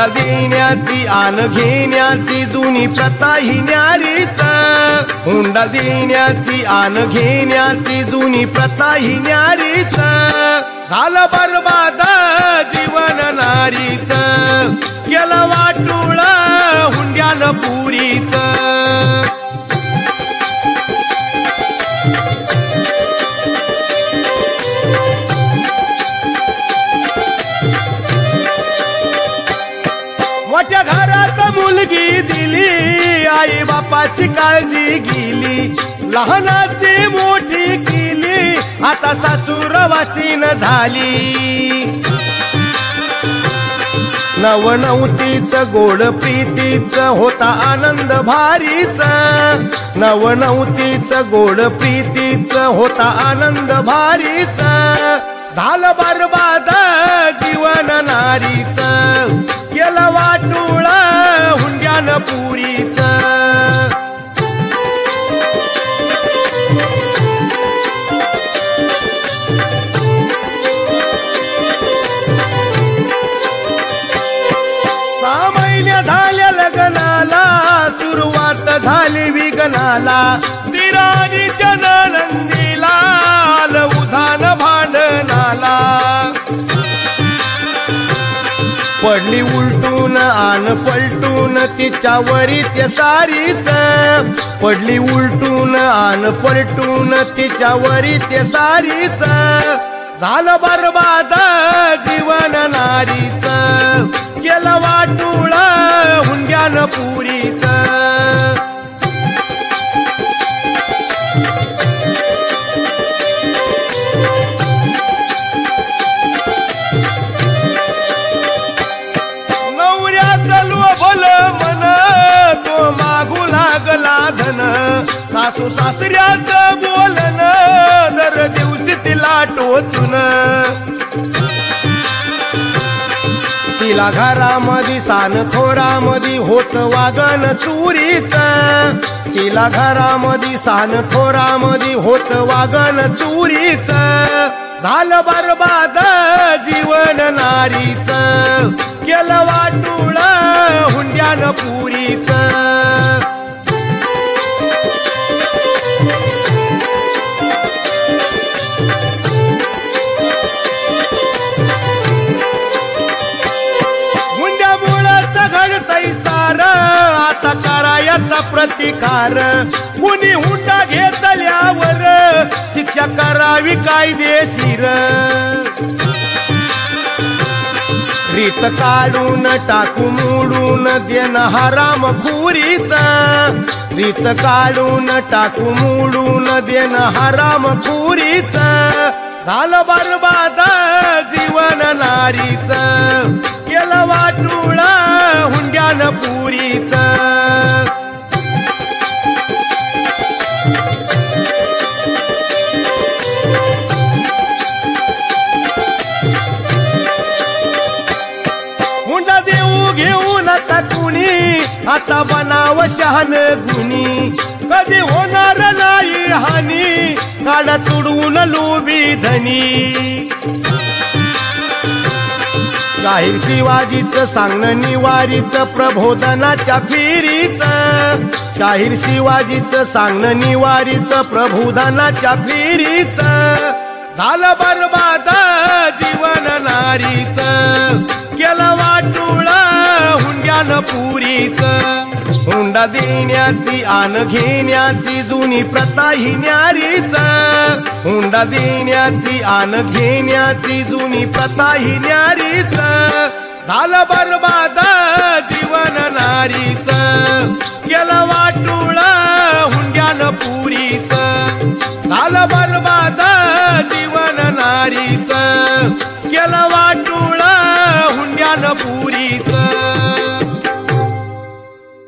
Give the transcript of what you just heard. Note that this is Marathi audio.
हुंडा देण्याची आन घेण्याची जुनी प्रथा ही न्यारीच हुंडा देण्याची आन घेण्याची जुनी प्रथा ही न्यारीच झालं बरबाद जीवन नारीच केलं वाटुळ हुंड्यानं पुरीच मोठ्या घरात मुलगी दिली आई बापाची काळजी गेली लहानाची मोठी केली आता सासूर वाचीन झाली नवनवतीच गोड प्रीतीच होता आनंद भारीच नवनवतीच गोड प्रीतीच होता आनंद भारीच झालं बरबाद जीवन नारीच केलं वाटुळ हुंड्यानं पुरीच झाल्या लग्नाला सुरुवात झाली विघ्नाला दिराणीच्या नंदीला आलं उधाण भांडणाला पडली उलटून आन पलटून तिच्यावरी ते सारीच पडली उलटून आन पलटून तिच्यावरी ते सारीच झालं बरबाद जीवन नारीच केलं वाटुळ हुंड्यानं पुरीच नवऱ्याचं लोभलं मन तो मागू लागला धन सासू सासऱ्याचं बोलन दर दिवशी तिला टोचून तिला घरामध्ये सान थोरामध्ये होत वागण चोरीच तिला घरामध्ये सान थोरामध्ये होत वागण चोरीच झालं बरबाद जीवन नारीच केलं वाटुळ हुंड्यानं पुरीच आता करायचा प्रतिकार कुणी हुंडा घेतल्यावर शिक्षा करावी कायदेशीर रीत काढून टाकू मोडून देणं हराम खुरीच रीत काढून टाकू मोडून देणं हराम खुरीच झालं बरबाद जीवन नारीच केलं वाटुळ हुंड्यानं पुरीच हुंडा देऊ घेऊ नका कुणी आता बनाव शहान गुणी कधी होणार नाही हानी काढा तुडवून लोभी धनी शाहीर शिवाजीचं सांगणं निवारीचं प्रबोधनाच्या फेरीच शाहीर शिवाजीचं सांगणं निवारीचं प्रबोधनाच्या फेरीच झालं बरबाद जीवन नारीच केलं वाटुळ हुंड्यानं पुरीच हुंडा देण्याची आन घेण्याची जुनी प्रथा ही न्यारीच हुंडा देण्याची आन घेण्याची जुनी प्रथा ही न्यारीच झालं बरबाद जीवन नारीच केलं वाटुळ हुंड्यानं पुरीच झालं बरबाद जीवन नारीच केलं वाटुळ हुंड्यानं पुरीच